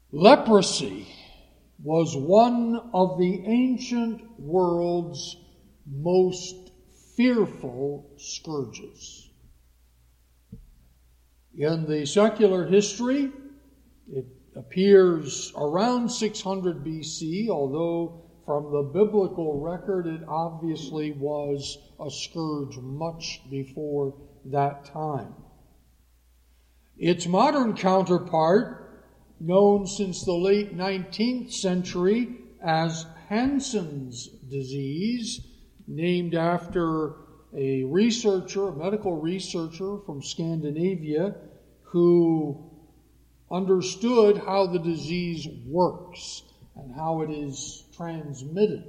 Leprosy was one of the ancient world's most fearful scourges. In the secular history, it appears around 600 BC, although from the biblical record it obviously was a scourge much before that time. Its modern counterpart, known since the late 19th century as Hansen's disease, named after a medical researcher from Scandinavia who understood how the disease works and how it is transmitted.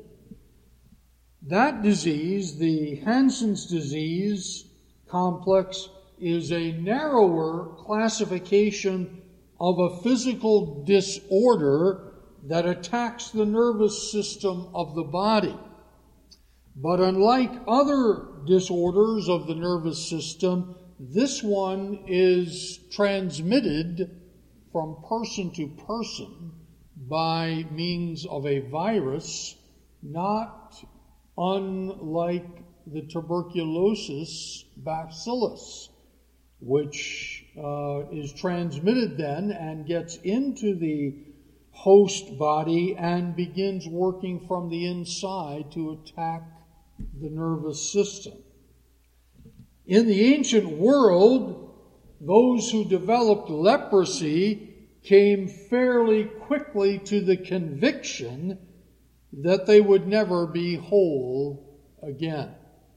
That disease, the Hansen's disease complex, is a narrower classification of a physical disorder that attacks the nervous system of the body. But unlike other disorders of the nervous system, this one is transmitted from person to person by means of a virus, not unlike the tuberculosis bacillus, which is transmitted then and gets into the host body and begins working from the inside to attack the nervous system. In the ancient world, those who developed leprosy came fairly quickly to the conviction that they would never be whole again.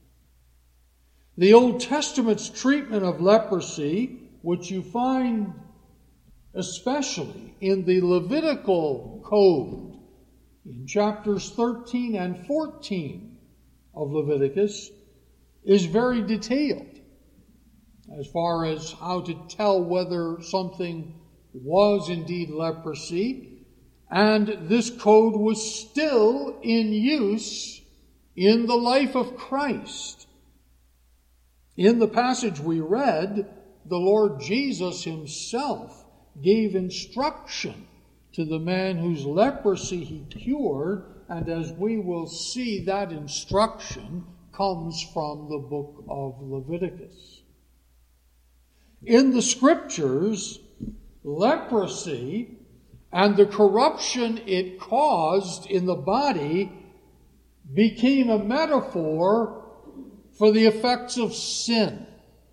The Old Testament's treatment of leprosy, which you find especially in the Levitical Code, in chapters 13 and 14 of Leviticus, is very detailed as far as how to tell whether something was indeed leprosy, and this code was still in use in the life of Christ. In the passage we read, the Lord Jesus himself gave instruction to the man whose leprosy he cured, and as we will see, that instruction comes from the book of Leviticus. In the Scriptures, leprosy and the corruption it caused in the body became a metaphor for the effects of sin.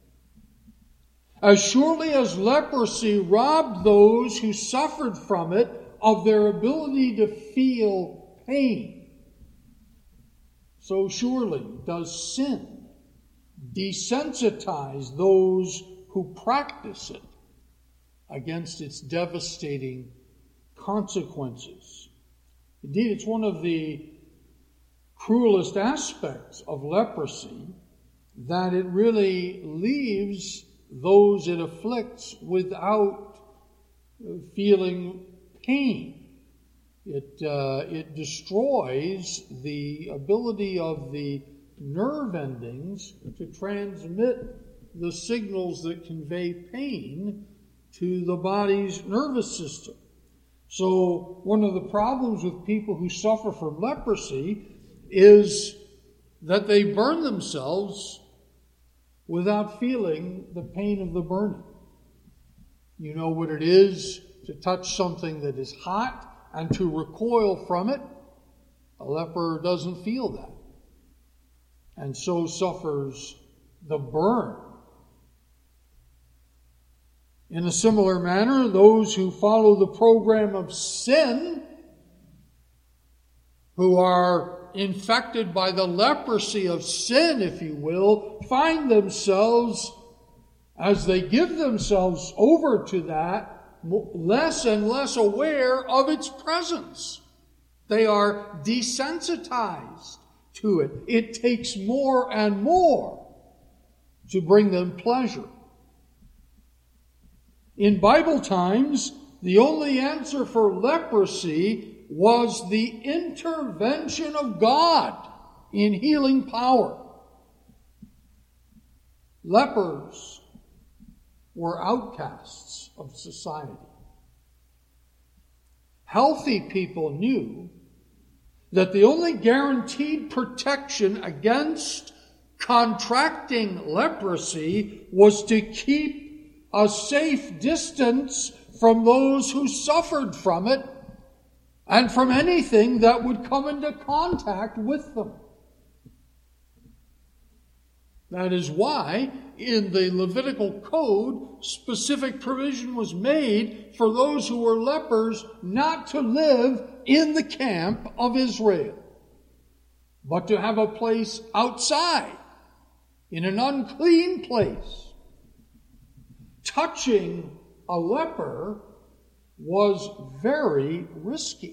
As surely as leprosy robbed those who suffered from it of their ability to feel pain, so surely does sin desensitize those who practice it against its devastating consequences. Indeed, it's one of the cruelest aspects of leprosy that it really leaves those it afflicts without feeling pain. It destroys the ability of the nerve endings to transmit the signals that convey pain to the body's nervous system. So one of the problems with people who suffer from leprosy is that they burn themselves without feeling the pain of the burning. You know what it is to touch something that is hot and to recoil from it. A leper doesn't feel that, and so suffers the burn. In a similar manner, those who follow the program of sin, who are infected by the leprosy of sin, if you will, find themselves, as they give themselves over to that, less and less aware of its presence. They are desensitized to it. It takes more and more to bring them pleasure. In Bible times, the only answer for leprosy was the intervention of God in healing power. Lepers were outcasts of society. healthy people knew that the only guaranteed protection against contracting leprosy was to keep a safe distance from those who suffered from it and from anything that would come into contact with them. That is why in the Levitical Code, specific provision was made for those who were lepers not to live in the camp of Israel, but to have a place outside, in an unclean place. Touching a leper was very risky.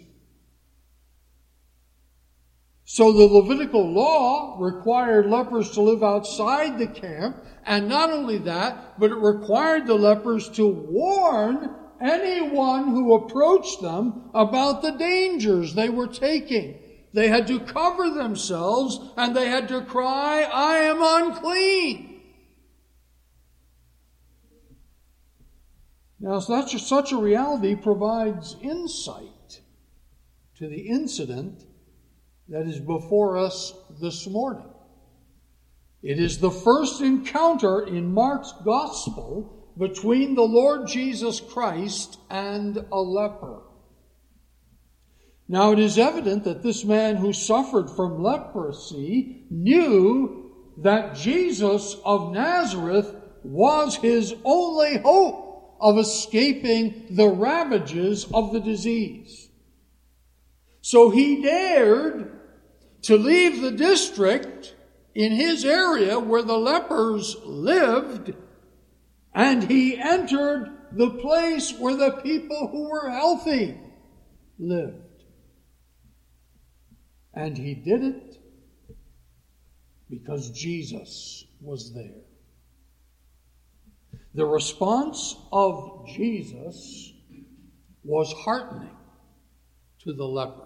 So the Levitical law required lepers to live outside the camp, and not only that, but it required the lepers to warn anyone who approached them about the dangers they were taking. They had to cover themselves, and they had to cry, "I am unclean." Now, such a reality provides insight to the incident that is before us this morning. It is the first encounter in Mark's Gospel between the Lord Jesus Christ and a leper. Now, it is evident that this man who suffered from leprosy knew that Jesus of Nazareth was his only hope of escaping the ravages of the disease. So he dared to leave the district in his area where the lepers lived, and he entered the place where the people who were healthy lived. And he did it because Jesus was there. The response of Jesus was heartening to the leper.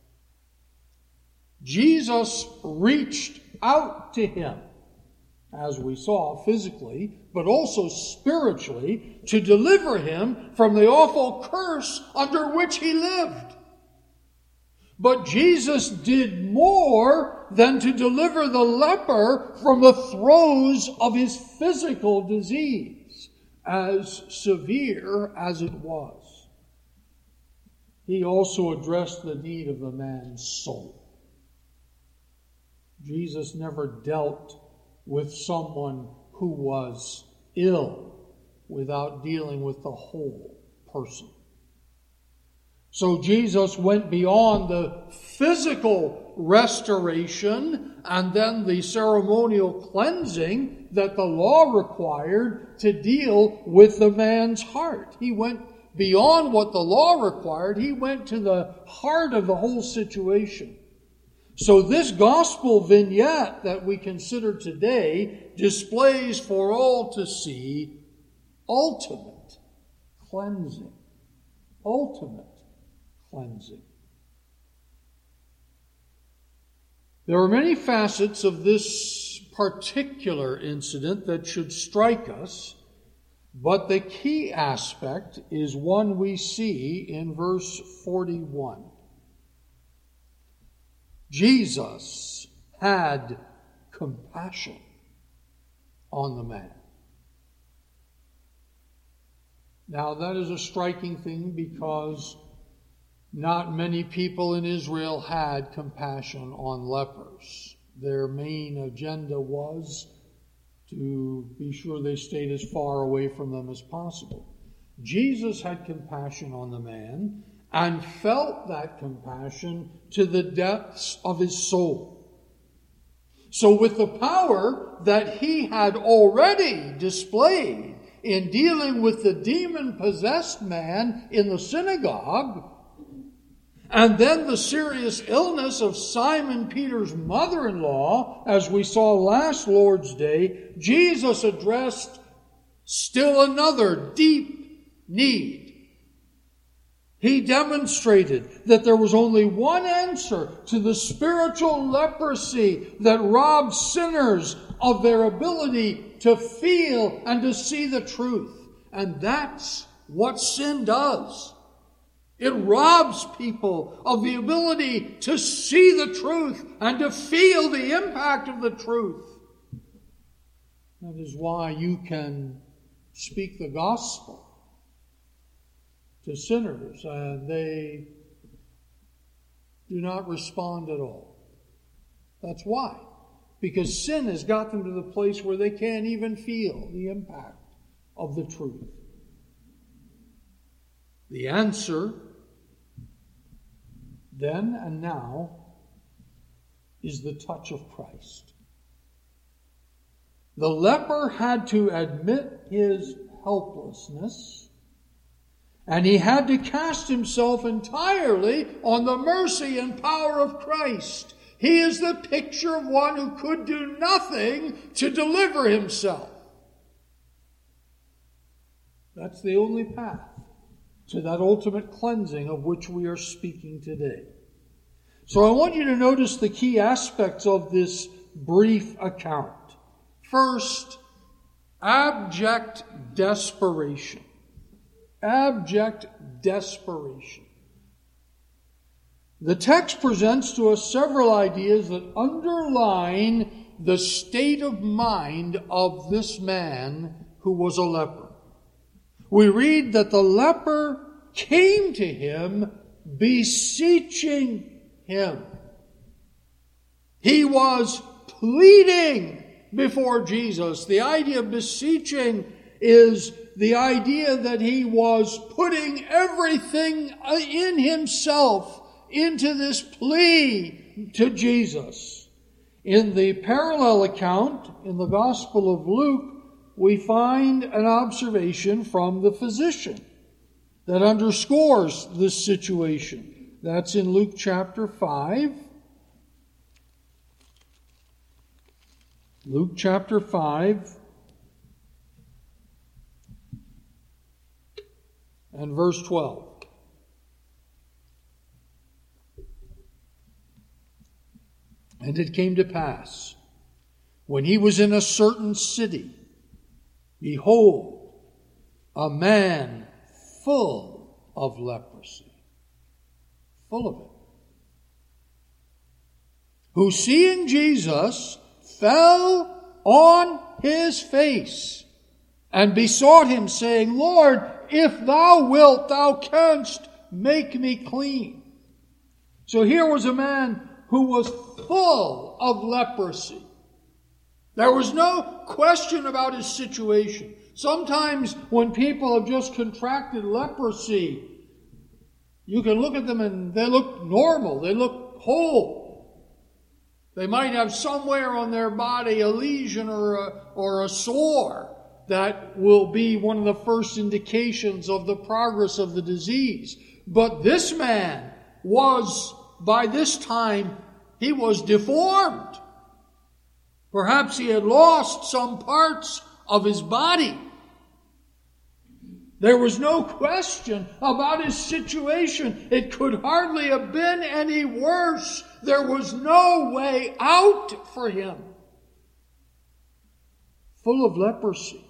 Jesus reached out to him, as we saw physically, but also spiritually, to deliver him from the awful curse under which he lived. But Jesus did more than to deliver the leper from the throes of his physical disease, as severe as it was. He also addressed the need of the man's soul. Jesus never dealt with someone who was ill without dealing with the whole person. So Jesus went beyond the physical restoration and then the ceremonial cleansing that the law required to deal with the man's heart. He went beyond what the law required. He went to the heart of the whole situation. So this gospel vignette that we consider today displays for all to see ultimate cleansing. Ultimate cleansing. There are many facets of this particular incident that should strike us, but the key aspect is one we see in verse 41. Jesus had compassion on the man. Now, that is a striking thing because not many people in Israel had compassion on lepers. Their main agenda was to be sure they stayed as far away from them as possible. Jesus had compassion on the man and felt that compassion to the depths of his soul. So with the power that he had already displayed in dealing with the demon-possessed man in the synagogue, and then the serious illness of Simon Peter's mother-in-law, as we saw last Lord's Day, Jesus addressed still another deep need. He demonstrated that there was only one answer to the spiritual leprosy that robs sinners of their ability to feel and to see the truth. And that's what sin does. It robs people of the ability to see the truth and to feel the impact of the truth. That is why you can speak the gospel to sinners and they do not respond at all. That's why. Because sin has got them to the place where they can't even feel the impact of the truth. The answer, then and now, is the touch of Christ. The leper had to admit his helplessness, and he had to cast himself entirely on the mercy and power of Christ. He is the picture of one who could do nothing to deliver himself. That's the only path to that ultimate cleansing of which we are speaking today. So I want you to notice the key aspects of this brief account. First, abject desperation. Abject desperation. The text presents to us several ideas that underline the state of mind of this man who was a leper. We read that the leper came to him beseeching him. He was pleading before Jesus. The idea of beseeching is the idea that he was putting everything in himself into this plea to Jesus. In the parallel account in the Gospel of Luke, we find an observation from the physician that underscores this situation. That's in Luke chapter 5. Luke chapter 5 and verse 12. And it came to pass, when he was in a certain city, behold, a man full of leprosy, full of it, who seeing Jesus fell on his face and besought him, saying, Lord, if thou wilt, thou canst make me clean. So here was a man who was full of leprosy. There was no question about his situation. Sometimes when people have just contracted leprosy, you can look at them and they look normal. They look whole. They might have somewhere on their body a lesion or a sore that will be one of the first indications of the progress of the disease. But this man was, by this time, he was deformed. Perhaps he had lost some parts of his body. There was no question about his situation. It could hardly have been any worse. There was no way out for him. Full of leprosy.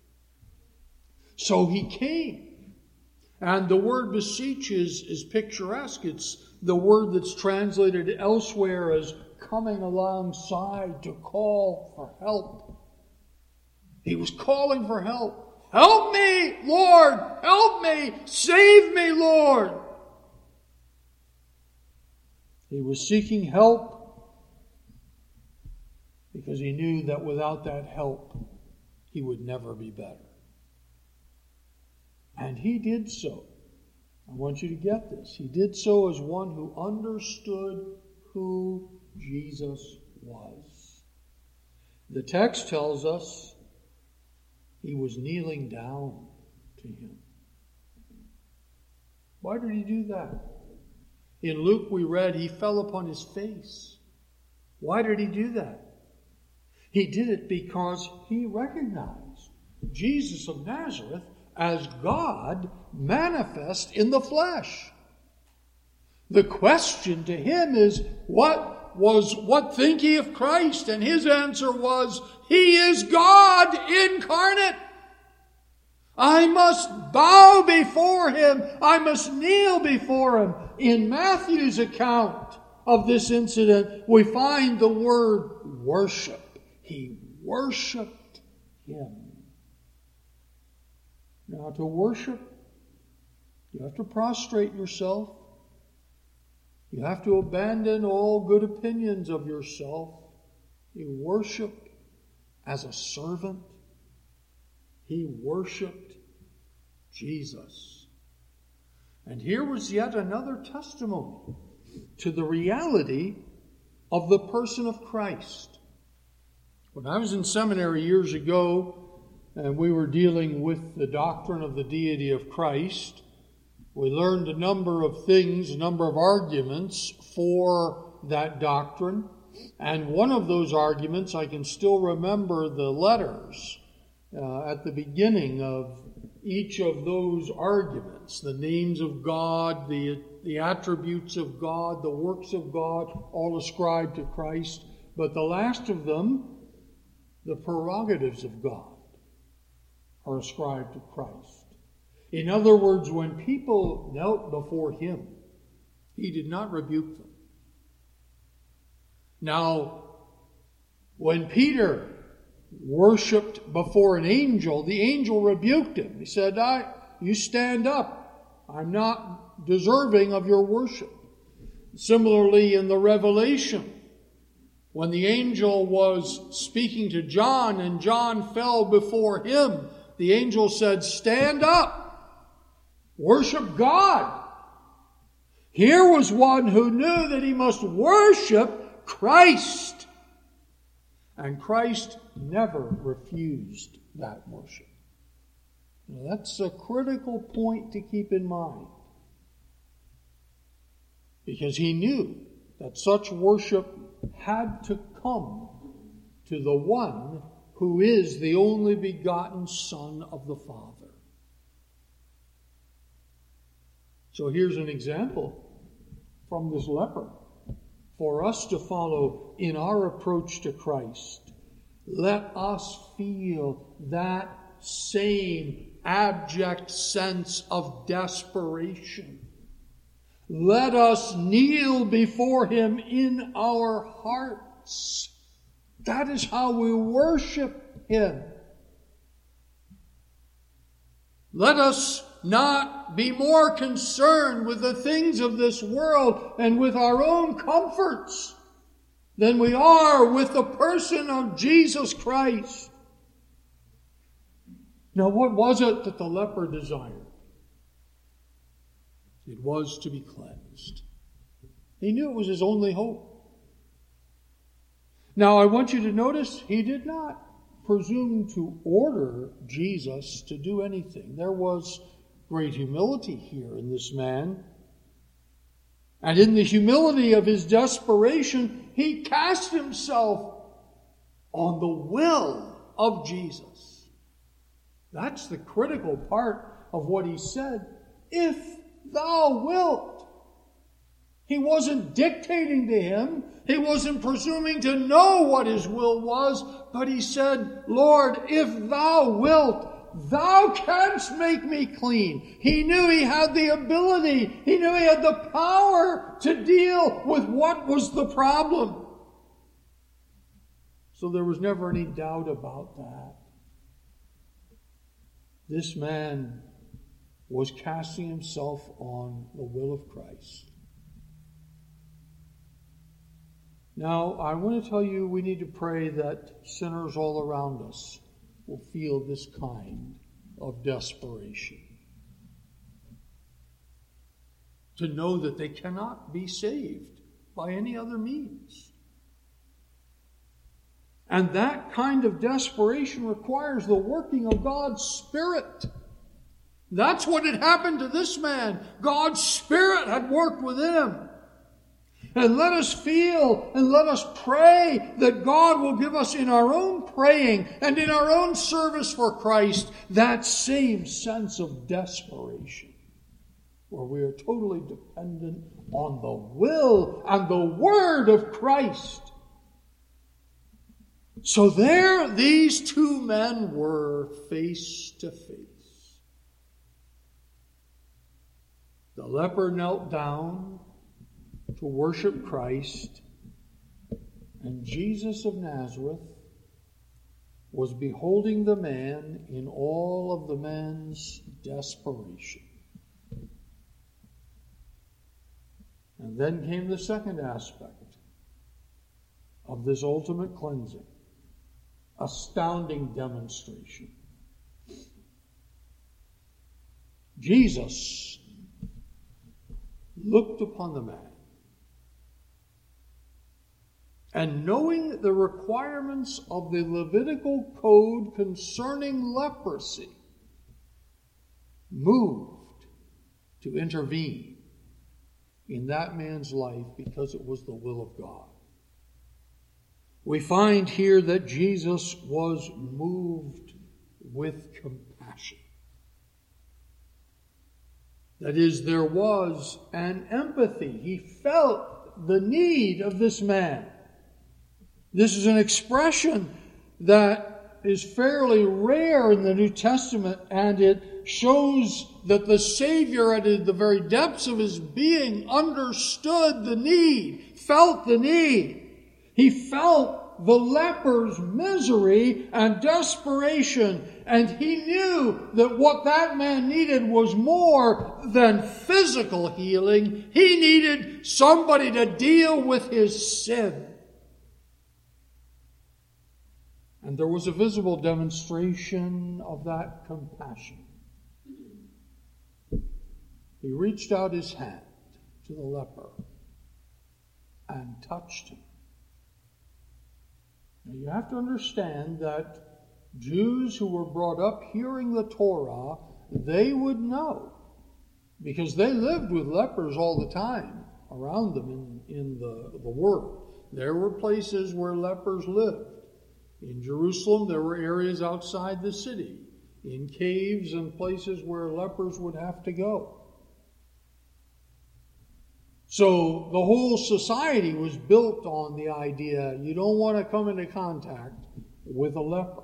So he came. And the word beseech is picturesque. It's the word that's translated elsewhere as coming alongside to call for help. He was calling for help. Help me, Lord! Help me! Save me, Lord! He was seeking help because he knew that without that help, he would never be better. And he did so. I want you to get this. He did so as one who understood who Jesus was. The text tells us he was kneeling down to him. Why did he do that? In Luke we read he fell upon his face. Why did he do that? He did it because he recognized Jesus of Nazareth as God manifest in the flesh. The question to him is, what think ye of Christ? And his answer was, he is God incarnate. I must bow before him. I must kneel before him. In Matthew's account of this incident, we find the word worship. He worshiped him. Now, to worship, you have to prostrate yourself. You have to abandon all good opinions of yourself. You worship as a servant. He worshiped Jesus. And here was yet another testimony to the reality of the person of Christ. When I was in seminary years ago, and we were dealing with the doctrine of the deity of Christ, we learned a number of things, a number of arguments for that doctrine. And one of those arguments, I can still remember the letters at the beginning of each of those arguments. The names of God, the attributes of God, the works of God, all ascribed to Christ. But the last of them, the prerogatives of God, are ascribed to Christ. In other words, when people knelt before him, he did not rebuke them. Now, when Peter worshipped before an angel, the angel rebuked him. He said, you stand up. I'm not deserving of your worship. Similarly, in the Revelation, when the angel was speaking to John and John fell before him, the angel said, stand up. Worship God. Here was one who knew that he must worship Christ. And Christ never refused that worship. Now, that's a critical point to keep in mind. Because he knew that such worship had to come to the one who is the only begotten Son of the Father. So here's an example from this leper for us to follow in our approach to Christ. Let us feel that same abject sense of desperation. Let us kneel before him in our hearts. That is how we worship him. Let us not be more concerned with the things of this world and with our own comforts than we are with the person of Jesus Christ. Now, what was it that the leper desired? It was to be cleansed. He knew it was his only hope. Now, I want you to notice he did not presume to order Jesus to do anything. There was great humility here in this man. And in the humility of his desperation, he cast himself on the will of Jesus. That's the critical part of what he said. If thou wilt. He wasn't dictating to him. He wasn't presuming to know what his will was. But he said, Lord, if thou wilt, thou canst make me clean. He knew he had the ability. He knew he had the power to deal with what was the problem. So there was never any doubt about that. This man was casting himself on the will of Christ. Now, I want to tell you, we need to pray that sinners all around us will feel this kind of desperation. To know that they cannot be saved by any other means. And that kind of desperation requires the working of God's Spirit. That's what had happened to this man. God's Spirit had worked within him. And let us feel and let us pray that God will give us in our own praying and in our own service for Christ that same sense of desperation, where we are totally dependent on the will and the word of Christ. So there these two men were face to face. The leper knelt down to worship Christ, and Jesus of Nazareth was beholding the man in all of the man's desperation. And then came the second aspect of this ultimate cleansing, astounding demonstration. Jesus looked upon the man, and knowing the requirements of the Levitical code concerning leprosy, moved to intervene in that man's life because it was the will of God. We find here that Jesus was moved with compassion. That is, there was an empathy. He felt the need of this man. This is an expression that is fairly rare in the New Testament, and it shows that the Savior, at the very depths of his being, understood the need, felt the need. He felt the leper's misery and desperation, and he knew that what that man needed was more than physical healing. He needed somebody to deal with his sin. And there was a visible demonstration of that compassion. He reached out his hand to the leper and touched him. Now you have to understand that Jews who were brought up hearing the Torah, they would know, because they lived with lepers all the time around them in the world. There were places where lepers lived. In Jerusalem, there were areas outside the city, in caves and places where lepers would have to go. So the whole society was built on the idea you don't want to come into contact with a leper.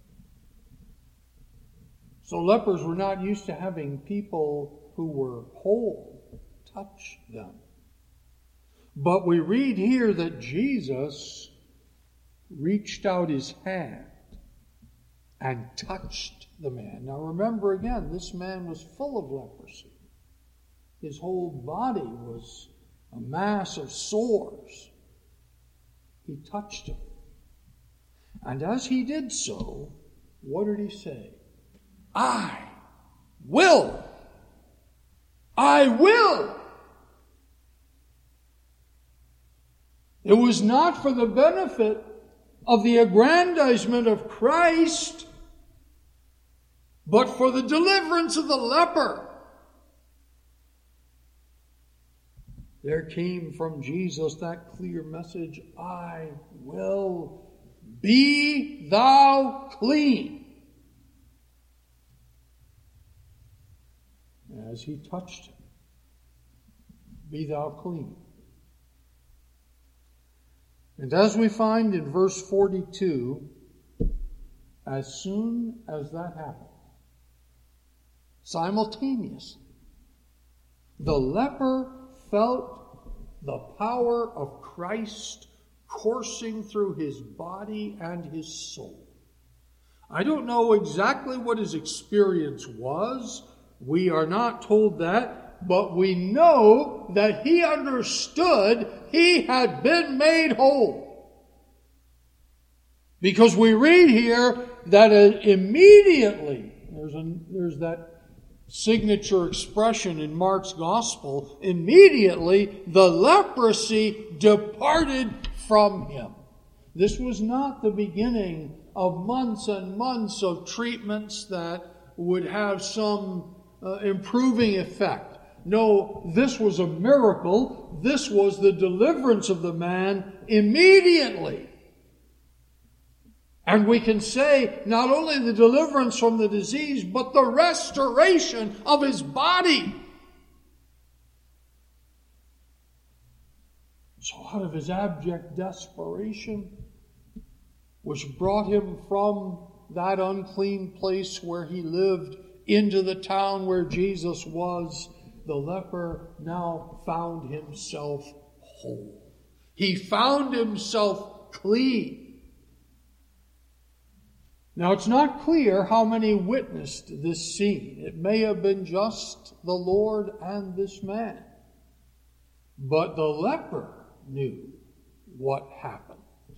So lepers were not used to having people who were whole touch them. But we read here that Jesus reached out his hand and touched the man. Now remember again, this man was full of leprosy. His whole body was a mass of sores. He touched him. And as he did so, what did he say? I will. I will. It was not for the benefit of the aggrandizement of Christ, but for the deliverance of the leper. There came from Jesus that clear message, I will, be thou clean. As he touched him, be thou clean. And as we find in verse 42, as soon as that happened, simultaneously, the leper felt the power of Christ coursing through his body and his soul. I don't know exactly what his experience was. We are not told that, but we know that he understood he had been made whole. Because we read here that immediately, there's that signature expression in Mark's gospel, immediately the leprosy departed from him. This was not the beginning of months and months of treatments that would have some improving effect. No, this was a miracle. This was the deliverance of the man immediately. And we can say not only the deliverance from the disease, but the restoration of his body. So out of his abject desperation, which brought him from that unclean place where he lived into the town where Jesus was, the leper now found himself whole. He found himself clean. Now, it's not clear how many witnessed this scene. It may have been just the Lord and this man. But the leper knew what happened.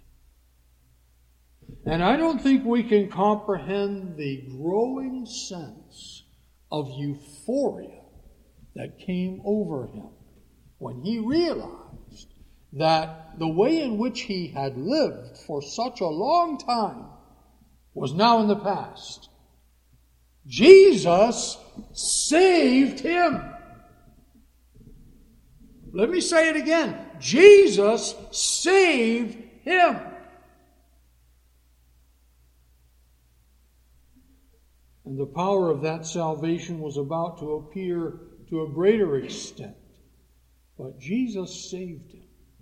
And I don't think we can comprehend the growing sense of euphoria that came over him when he realized that the way in which he had lived for such a long time was now in the past. Jesus saved him. Let me say it again. Jesus saved him. And the power of that salvation was about to appear to a greater extent. But Jesus saved him.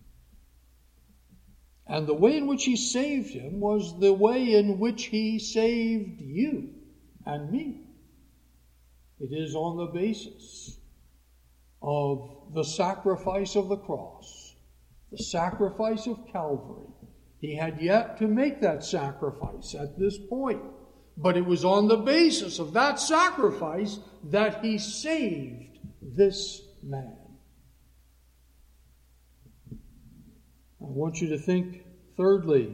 And the way in which he saved him was the way in which he saved you and me. It is on the basis of the sacrifice of the cross, the sacrifice of Calvary. He had yet to make that sacrifice at this point. But it was on the basis of that sacrifice that he saved this man. I want you to think, thirdly,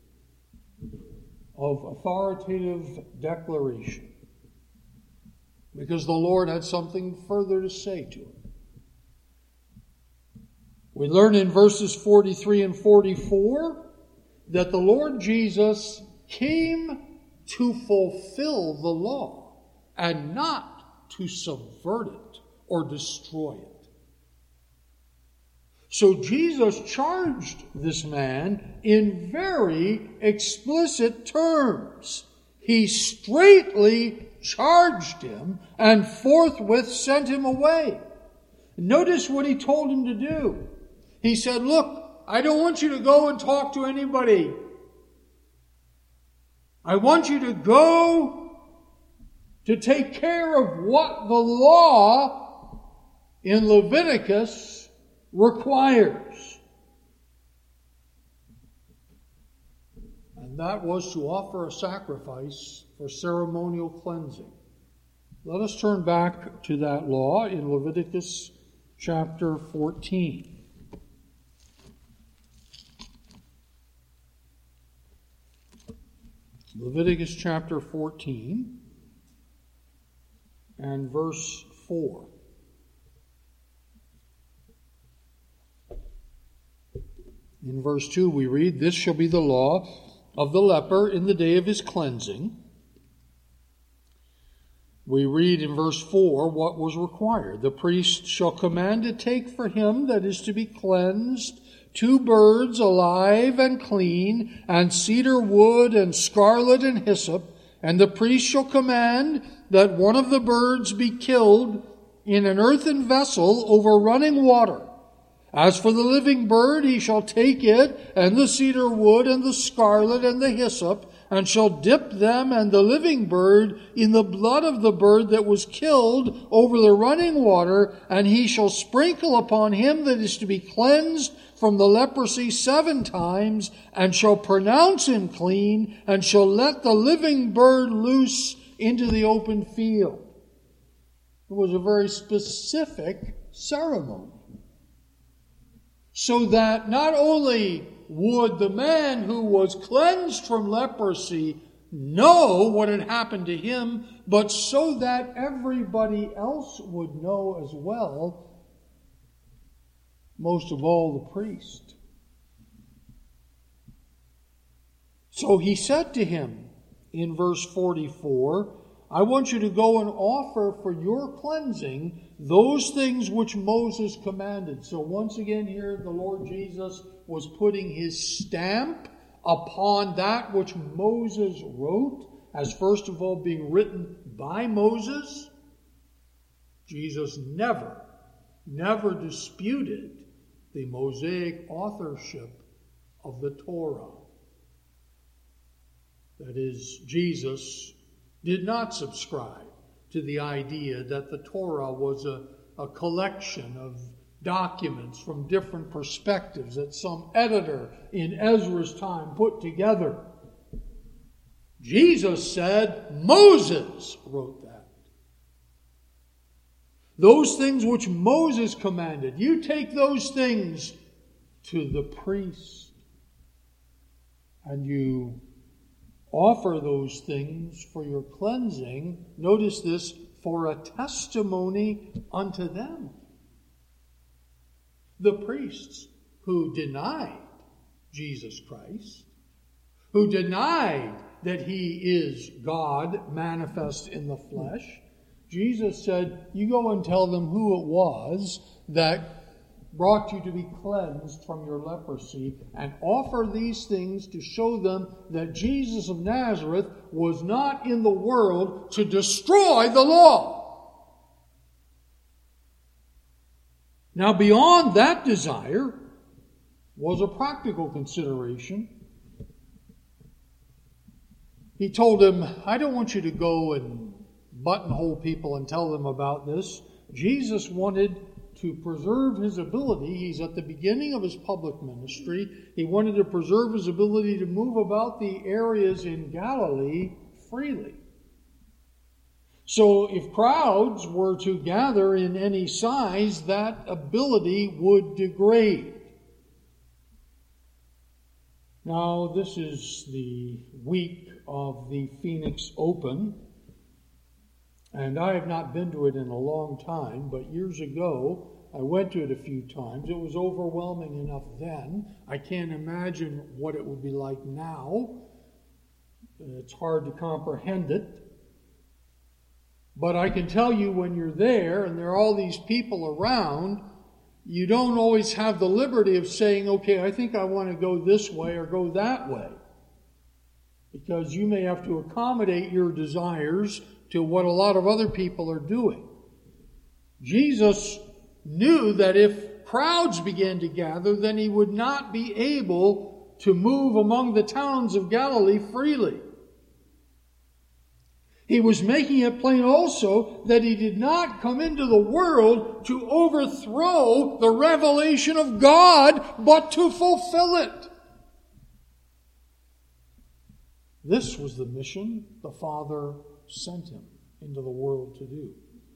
of authoritative declaration, because the Lord had something further to say to him. We learn in verses 43 and 44 that the Lord Jesus came to fulfill the law and not to subvert it or destroy it. So Jesus charged this man in very explicit terms. He straightly charged him and forthwith sent him away. Notice what he told him to do. He said, look, I don't want you to go and talk to anybody. I want you to go to take care of what the law in Leviticus requires. And that was to offer a sacrifice for ceremonial cleansing. Let us turn back to that law in Leviticus chapter 14. Leviticus chapter 14 and verse 4. In verse 2 we read, "This shall be the law of the leper in the day of his cleansing." We read in verse 4 what was required. "The priest shall command to take for him that is to be cleansed 2 birds alive and clean, and cedar wood, and scarlet and hyssop. And the priest shall command that one of the birds be killed in an earthen vessel over running water. As for the living bird, he shall take it, and the cedar wood, and the scarlet, and the hyssop, and shall dip them and the living bird in the blood of the bird that was killed over the running water, and he shall sprinkle upon him that is to be cleansed from the leprosy 7 times, and shall pronounce him clean, and shall let the living bird loose into the open field." It was a very specific ceremony. So that not only would the man who was cleansed from leprosy know what had happened to him, but so that everybody else would know as well, most of all the priest. So he said to him in verse 44, "I want you to go and offer for your cleansing those things which Moses commanded." So once again here, the Lord Jesus was putting his stamp upon that which Moses wrote, as first of all being written by Moses. Jesus never disputed the Mosaic authorship of the Torah. That is, Jesus did not subscribe to the idea that the Torah was a a collection of documents from different perspectives that some editor in Ezra's time put together. Jesus said Moses wrote that. Those things which Moses commanded, you take those things to the priest and you offer those things for your cleansing. Notice this, for a testimony unto them. The priests who denied Jesus Christ, who denied that he is God manifest in the flesh, Jesus said, you go and tell them who it was that brought you to be cleansed from your leprosy, and offer these things to show them that Jesus of Nazareth was not in the world to destroy the law. Now, beyond that desire was a practical consideration. He told him, I don't want you to go and buttonhole people and tell them about this. Jesus wanted to preserve his ability. He's at the beginning of his public ministry. He wanted to preserve his ability to move about the areas in Galilee freely. So if crowds were to gather in any size, that ability would degrade. Now, this is the week of the Phoenix Open, and I have not been to it in a long time, but years ago I went to it a few times. It was overwhelming enough then. I can't imagine what it would be like now. It's hard to comprehend it. But I can tell you, when you're there and there are all these people around, you don't always have the liberty of saying, okay, I think I want to go this way or go that way. Because you may have to accommodate your desires to what a lot of other people are doing. Jesus knew that if crowds began to gather, then he would not be able to move among the towns of Galilee freely. He was making it plain also that he did not come into the world to overthrow the revelation of God, but to fulfill it. This was the mission the Father sent him into the world to do.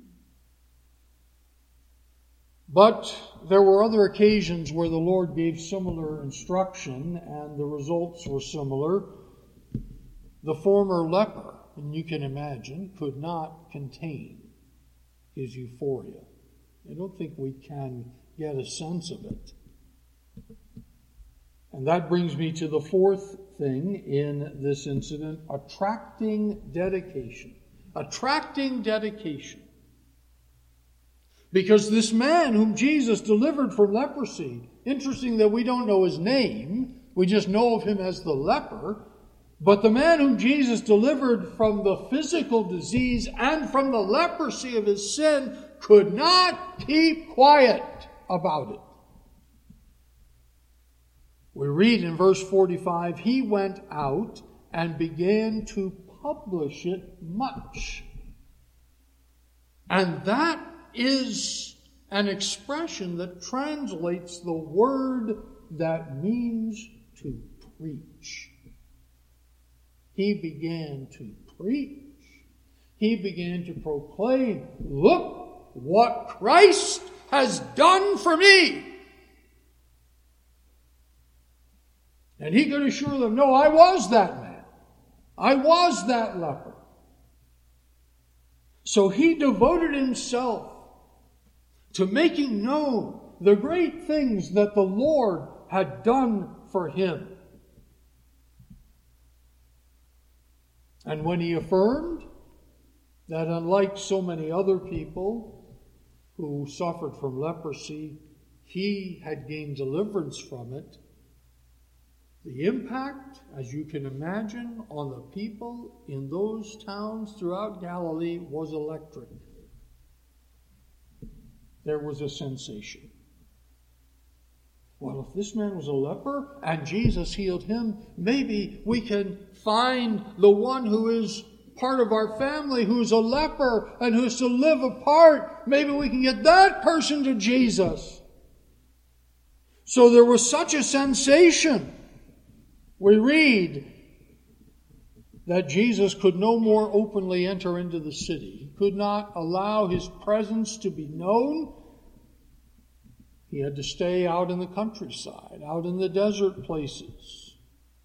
But there were other occasions where the Lord gave similar instruction and the results were similar. The former leper, and you can imagine, could not contain his euphoria. I don't think we can get a sense of it. And that brings me to the fourth thing in this incident, attracting dedication. Attracting dedication. Because this man whom Jesus delivered from leprosy, interesting that we don't know his name, we just know of him as the leper, but the man whom Jesus delivered from the physical disease and from the leprosy of his sin could not keep quiet about it. We read in verse 45, he went out and began to publish it much. And that is an expression that translates the word that means to preach. He began to preach. He began to proclaim, look what Christ has done for me. And he could assure them, no, I was that man. I was that leper. So he devoted himself to making known the great things that the Lord had done for him. And when he affirmed that unlike so many other people who suffered from leprosy, he had gained deliverance from it, the impact, as you can imagine, on the people in those towns throughout Galilee was electric. There was a sensation. Well, if this man was a leper and Jesus healed him, maybe we can find the one who is part of our family who's a leper and who's to live apart. Maybe we can get that person to Jesus. So there was such a sensation. We read that Jesus could no more openly enter into the city. He could not allow his presence to be known. He had to stay out in the countryside, out in the desert places.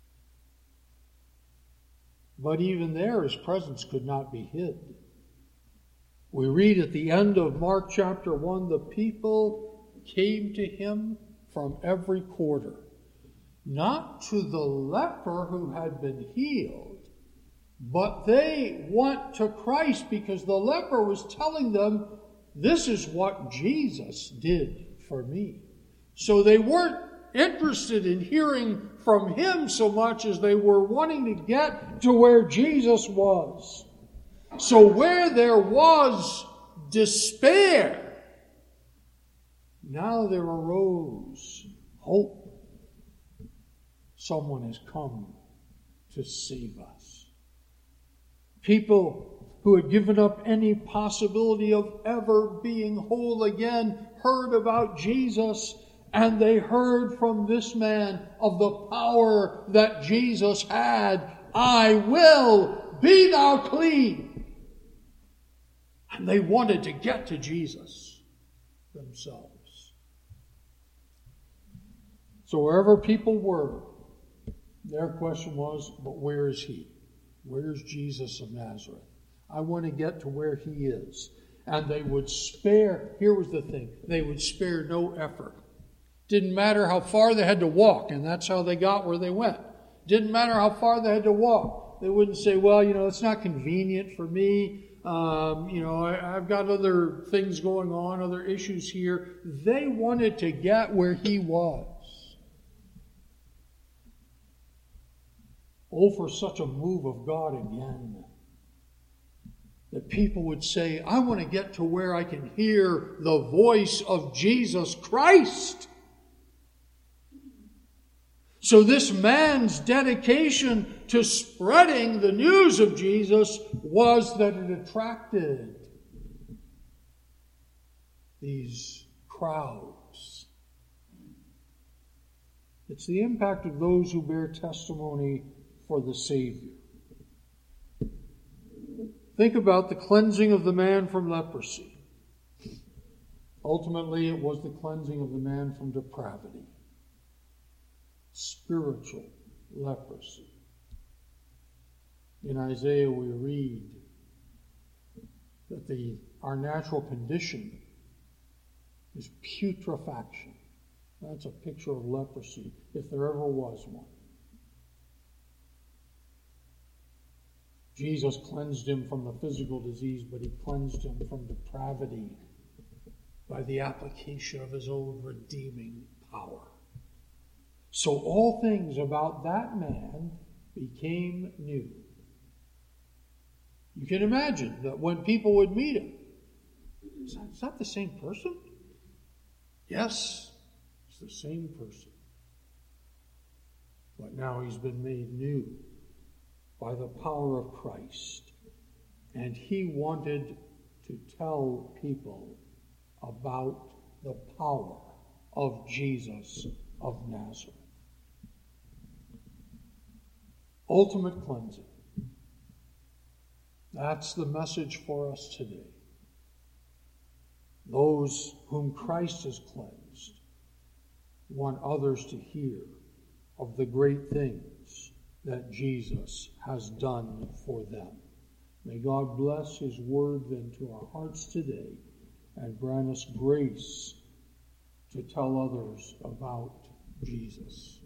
But even there, his presence could not be hid. We read at the end of Mark chapter 1, the people came to him from every quarter, not to the leper who had been healed, but they went to Christ because the leper was telling them, this is what Jesus did for me. So they weren't interested in hearing from him so much as they were wanting to get to where Jesus was. So where there was despair, now there arose hope. Someone has come to save us. People who had given up any possibility of ever being whole again heard about Jesus, and they heard from this man of the power that Jesus had. I will, be thou clean. And they wanted to get to Jesus themselves. So wherever people were, their question was, but where is he? Where's Jesus of Nazareth? I want to get to where he is. And they would spare, here was the thing, they would spare no effort. Didn't matter how far they had to walk, and that's how they got where they went. Didn't matter how far they had to walk. They wouldn't say, well, it's not convenient for me. I've got other things going on, other issues here. They wanted to get where he was. Oh, for such a move of God again. That people would say, I want to get to where I can hear the voice of Jesus Christ. So this man's dedication to spreading the news of Jesus was that it attracted these crowds. It's the impact of those who bear testimony for the Savior. Think about the cleansing of the man from leprosy. Ultimately, it was the cleansing of the man from depravity. Spiritual leprosy. In Isaiah we read that our natural condition is putrefaction. That's a picture of leprosy, if there ever was one. Jesus cleansed him from the physical disease, but he cleansed him from depravity by the application of his own redeeming power. So all things about that man became new. You can imagine that when people would meet him, is that the same person? Yes, it's the same person. But now he's been made new by the power of Christ. And he wanted to tell people about the power of Jesus of Nazareth. Ultimate cleansing. That's the message for us today. Those whom Christ has cleansed want others to hear of the great things that Jesus has done for them. May God bless his word then to our hearts today and grant us grace to tell others about Jesus.